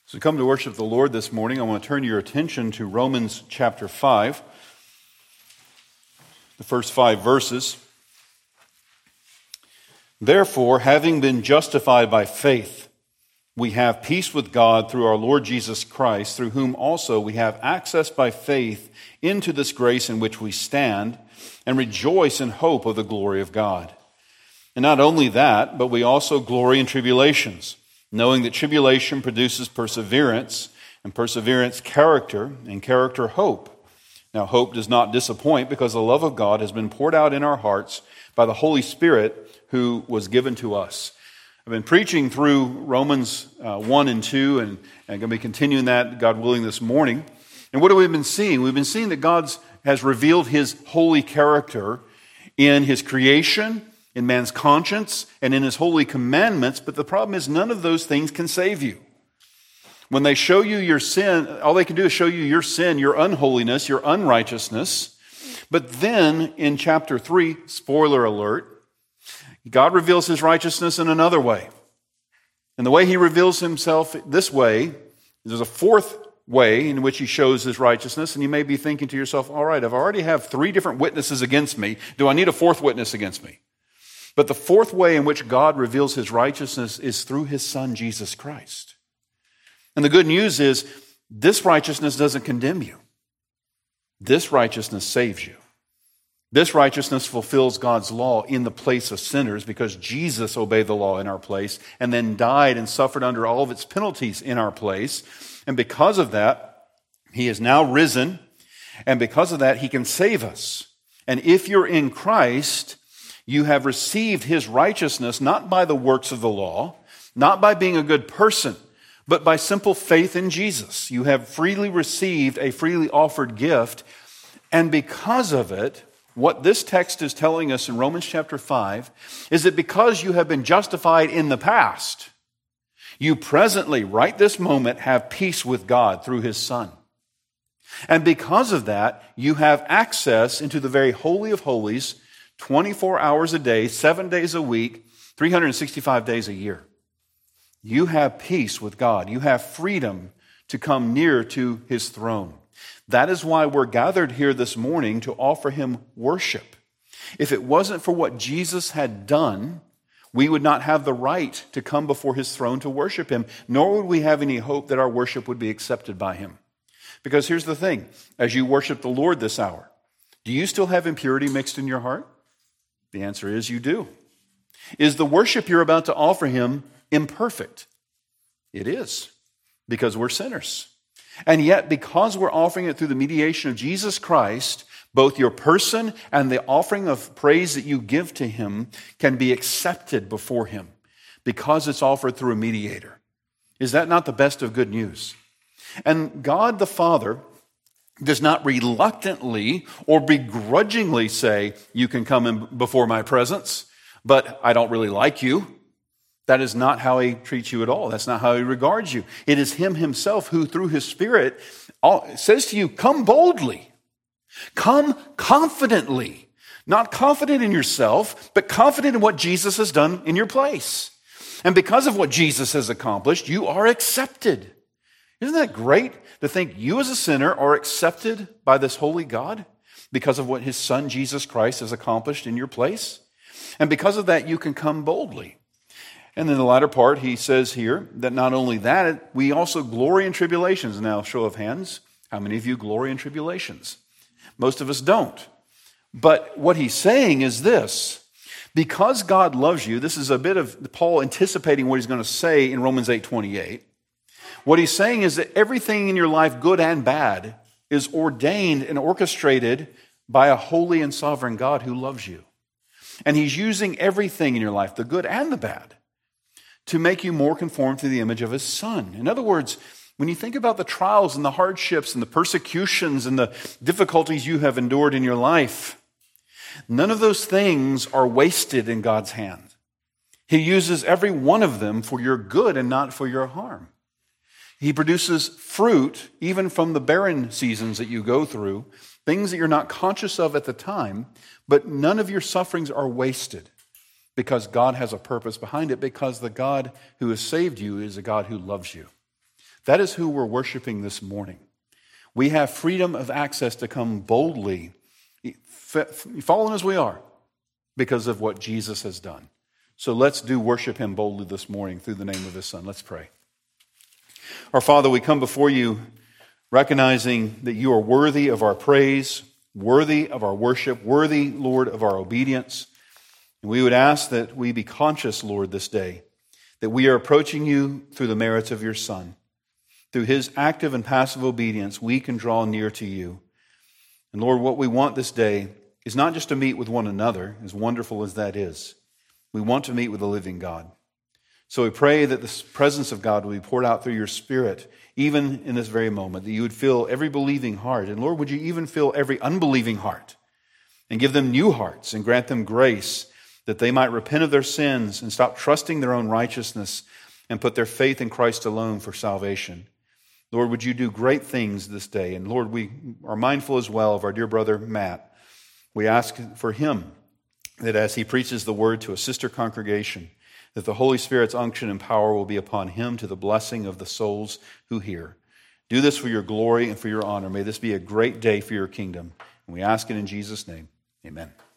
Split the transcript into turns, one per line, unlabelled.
As we come to worship the Lord this morning, I want to turn your attention to Romans chapter 5, the first 5 verses. Therefore, having been justified by faith, we have peace with God through our Lord Jesus Christ, through whom also we have access by faith into this grace in which we stand, and rejoice in hope of the glory of God. And not only that, but we also glory in tribulations, knowing that tribulation produces perseverance, and perseverance character, and character hope. Now hope does not disappoint, because the love of God has been poured out in our hearts by the Holy Spirit who was given to us. I've been preaching through Romans 1 and 2, and I'm going to be continuing that, God willing, this morning. And what have we been seeing? We've been seeing that God has revealed His holy character in His creation, in man's conscience, and in His holy commandments, but the problem is none of those things can save you. When they show you your sin, all they can do is show you your sin, your unholiness, your unrighteousness. But then in chapter 3, spoiler alert, God reveals His righteousness in another way. And the way He reveals Himself this way, there's a fourth way in which He shows His righteousness, and you may be thinking to yourself, all right, I've already have 3 different witnesses against me. Do I need a 4th witness against me? But the 4th way in which God reveals His righteousness is through His Son, Jesus Christ. And the good news is, this righteousness doesn't condemn you. This righteousness saves you. This righteousness fulfills God's law in the place of sinners, because Jesus obeyed the law in our place and then died and suffered under all of its penalties in our place. And because of that, He is now risen. And because of that, He can save us. And if you're in Christ, you have received His righteousness not by the works of the law, not by being a good person, but by simple faith in Jesus. You have freely received a freely offered gift. And because of it, what this text is telling us in Romans chapter 5 is that because you have been justified in the past, you presently, right this moment, have peace with God through His Son. And because of that, you have access into the very holy of holies 24 hours a day, 7 days a week, 365 days a year. You have peace with God. You have freedom to come near to His throne. That is why we're gathered here this morning to offer Him worship. If it wasn't for what Jesus had done, we would not have the right to come before His throne to worship Him, nor would we have any hope that our worship would be accepted by Him. Because here's the thing, as you worship the Lord this hour, do you still have impurity mixed in your heart? The answer is you do. Is the worship you're about to offer Him imperfect? It is, because we're sinners. And yet, because we're offering it through the mediation of Jesus Christ, both your person and the offering of praise that you give to Him can be accepted before Him, because it's offered through a mediator. Is that not the best of good news? And God the Father does not reluctantly or begrudgingly say, you can come in before my presence, but I don't really like you. That is not how He treats you at all. That's not how He regards you. It is Him Himself who, through His Spirit, says to you, come boldly. Come confidently. Not confident in yourself, but confident in what Jesus has done in your place. And because of what Jesus has accomplished, you are accepted. Isn't that great to think you as a sinner are accepted by this holy God because of what His Son, Jesus Christ, has accomplished in your place? And because of that, you can come boldly. And in the latter part, he says here that not only that, we also glory in tribulations. Now, show of hands, how many of you glory in tribulations? Most of us don't. But what he's saying is this: because God loves you, this is a bit of Paul anticipating what he's going to say in Romans 8:28. What he's saying is that everything in your life, good and bad, is ordained and orchestrated by a holy and sovereign God who loves you. And He's using everything in your life, the good and the bad, to make you more conformed to the image of His Son. In other words, when you think about the trials and the hardships and the persecutions and the difficulties you have endured in your life, none of those things are wasted in God's hand. He uses every one of them for your good and not for your harm. He produces fruit even from the barren seasons that you go through, things that you're not conscious of at the time, but none of your sufferings are wasted because God has a purpose behind it, because the God who has saved you is a God who loves you. That is who we're worshiping this morning. We have freedom of access to come boldly, fallen as we are, because of what Jesus has done. So let's worship him boldly this morning through the name of his Son. Let's pray. Our Father, we come before you recognizing that you are worthy of our praise, worthy of our worship, worthy, Lord, of our obedience. And we would ask that we be conscious, Lord, this day, that we are approaching you through the merits of your Son. Through his active and passive obedience, we can draw near to you. And Lord, what we want this day is not just to meet with one another, as wonderful as that is. We want to meet with the living God. So we pray that the presence of God will be poured out through your Spirit, even in this very moment, that you would fill every believing heart. And Lord, would you even fill every unbelieving heart and give them new hearts and grant them grace that they might repent of their sins and stop trusting their own righteousness and put their faith in Christ alone for salvation. Lord, would you do great things this day? And Lord, we are mindful as well of our dear brother Matt. We ask for him that as he preaches the word to a sister congregation, that the Holy Spirit's unction and power will be upon him to the blessing of the souls who hear. Do this for your glory and for your honor. May this be a great day for your kingdom. And we ask it in Jesus' name. Amen.